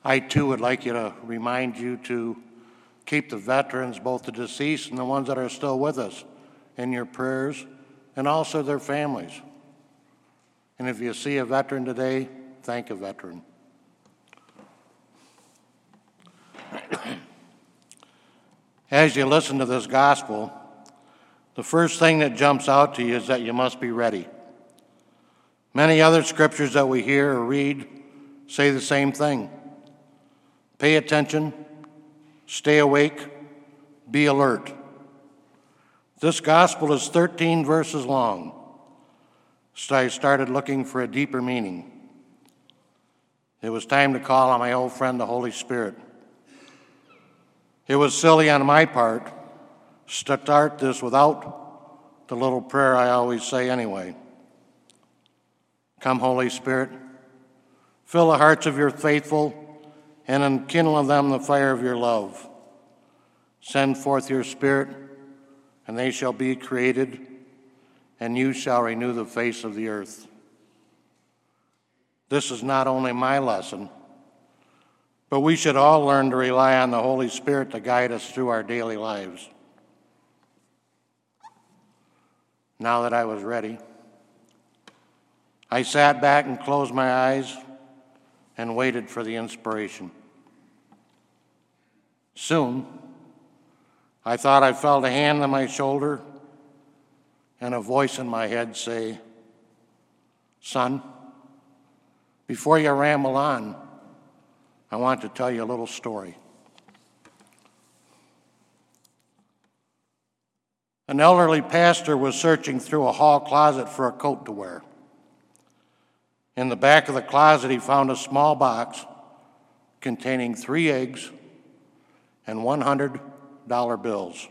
I too would like you to remind you to keep the veterans, both the deceased and the ones that are still with us, in your prayers, and also their families. And if you see a veteran today, thank a veteran. As you listen to this gospel, the first thing that jumps out to you is that you must be ready. Many other scriptures that we hear or read say the same thing. Pay attention, stay awake, be alert. This gospel is 13 verses long, so I started looking for a deeper meaning. It was time to call on my old friend, the Holy Spirit. It was silly on my part to start this without the little prayer I always say anyway. Come, Holy Spirit, fill the hearts of your faithful and enkindle in them the fire of your love. Send forth your Spirit, and they shall be created, and you shall renew the face of the earth. This is not only my lesson, but we should all learn to rely on the Holy Spirit to guide us through our daily lives. Now that I was ready, I sat back and closed my eyes and waited for the inspiration. Soon, I thought I felt a hand on my shoulder and a voice in my head say, "Son, before you ramble on, I want to tell you a little story." An elderly pastor was searching through a hall closet for a coat to wear. In the back of the closet, he found a small box containing 3 eggs and $100 bills.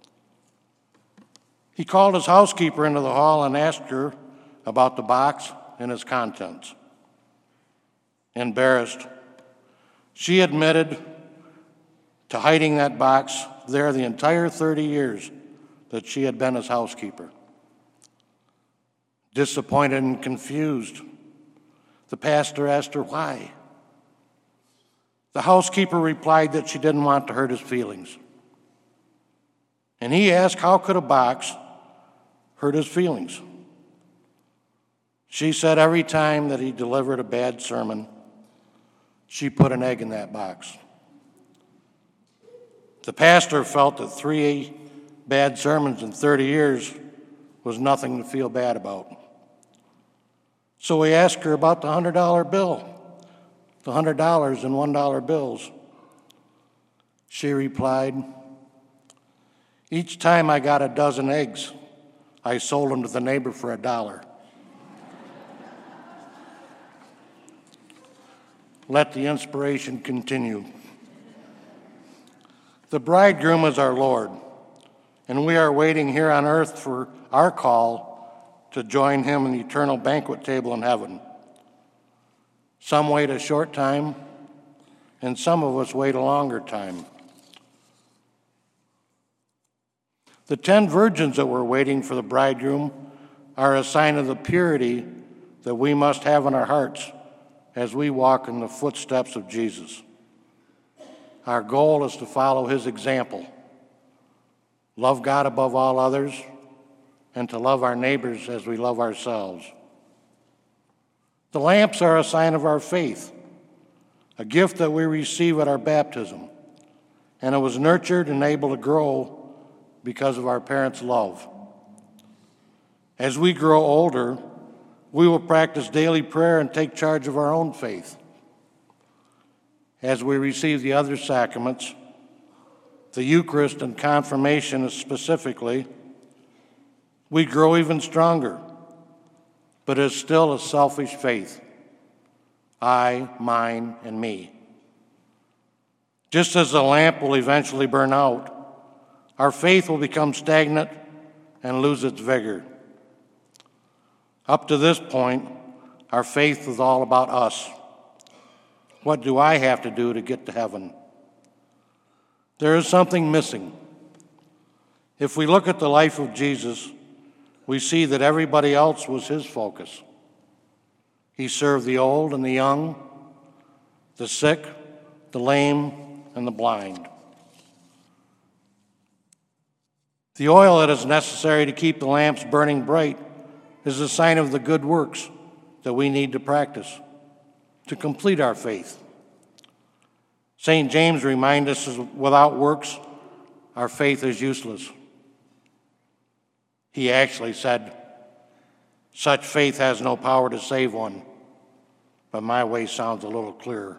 He called his housekeeper into the hall and asked her about the box and its contents. Embarrassed, she admitted to hiding that box there the entire 30 years that she had been his housekeeper. Disappointed and confused, the pastor asked her why. The housekeeper replied that she didn't want to hurt his feelings. And he asked, how could a box hurt his feelings? She said every time that he delivered a bad sermon, she put an egg in that box. The pastor felt that 3 bad sermons in 30 years was nothing to feel bad about. So he asked her about the $100 bill, the $100 and $1 bills. She replied, each time I got a dozen eggs, I sold them to the neighbor for $1. Let the inspiration continue. The bridegroom is our Lord, and we are waiting here on earth for our call to join him in the eternal banquet table in heaven. Some wait a short time, and some of us wait a longer time. The 10 virgins that were waiting for the bridegroom are a sign of the purity that we must have in our hearts as we walk in the footsteps of Jesus. Our goal is to follow his example, love God above all others, and to love our neighbors as we love ourselves. The lamps are a sign of our faith, a gift that we receive at our baptism, and it was nurtured and able to grow because of our parents' love. As we grow older, we will practice daily prayer and take charge of our own faith. As we receive the other sacraments, the Eucharist and confirmation specifically, we grow even stronger, but it's still a selfish faith. I, mine, and me. Just as the lamp will eventually burn out, our faith will become stagnant and lose its vigor. Up to this point, our faith is all about us. What do I have to do to get to heaven? There is something missing. If we look at the life of Jesus, we see that everybody else was his focus. He served the old and the young, the sick, the lame, and the blind. The oil that is necessary to keep the lamps burning bright is a sign of the good works that we need to practice to complete our faith. St. James reminds us that without works, our faith is useless. He actually said, such faith has no power to save one, but my way sounds a little clearer.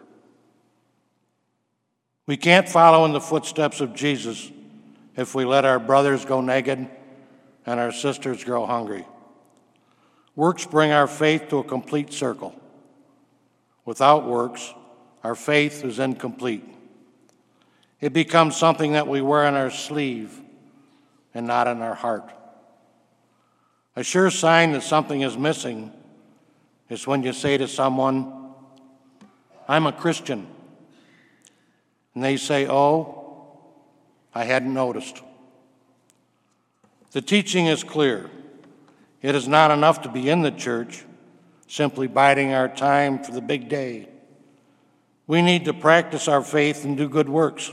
We can't follow in the footsteps of Jesus if we let our brothers go naked and our sisters grow hungry. Works bring our faith to a complete circle. Without works, our faith is incomplete. It becomes something that we wear on our sleeve and not in our heart. A sure sign that something is missing is when you say to someone, I'm a Christian, and they say, oh, I hadn't noticed. The teaching is clear. It is not enough to be in the church, simply biding our time for the big day. We need to practice our faith and do good works.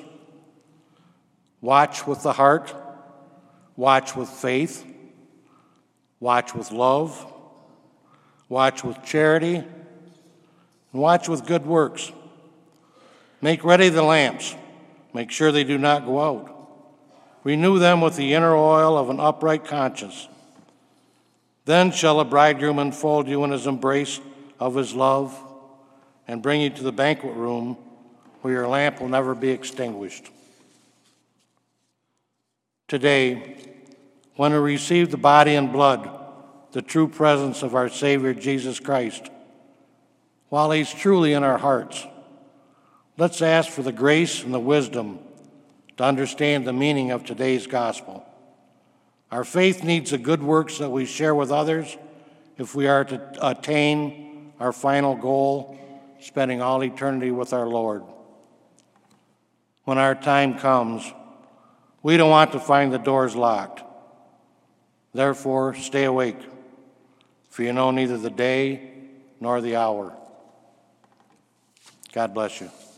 Watch with the heart, watch with faith, watch with love, watch with charity, and watch with good works. Make ready the lamps. Make sure they do not go out. Renew them with the inner oil of an upright conscience. Then shall the bridegroom enfold you in his embrace of his love and bring you to the banquet room where your lamp will never be extinguished. Today, when we receive the body and blood, the true presence of our Savior Jesus Christ, while he's truly in our hearts, let's ask for the grace and the wisdom to understand the meaning of today's gospel. Our faith needs the good works that we share with others if we are to attain our final goal, spending all eternity with our Lord. When our time comes, we don't want to find the doors locked. Therefore, stay awake, for you know neither the day nor the hour. God bless you.